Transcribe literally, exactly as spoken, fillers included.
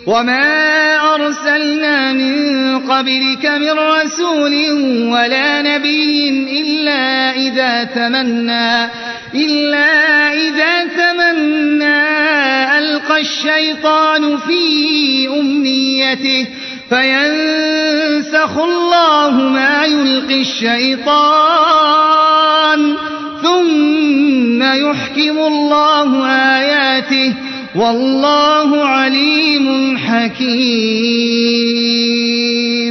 وما أرسلنا من قبلك من رسول ولا نبي إلا إذا تمنى إلا إذا تمنى ألقى الشيطان في أمنيته فينسخ الله ما يلقي الشيطان ثم يحكم الله آياته والله عليم حكيم. والله عليم حكيم.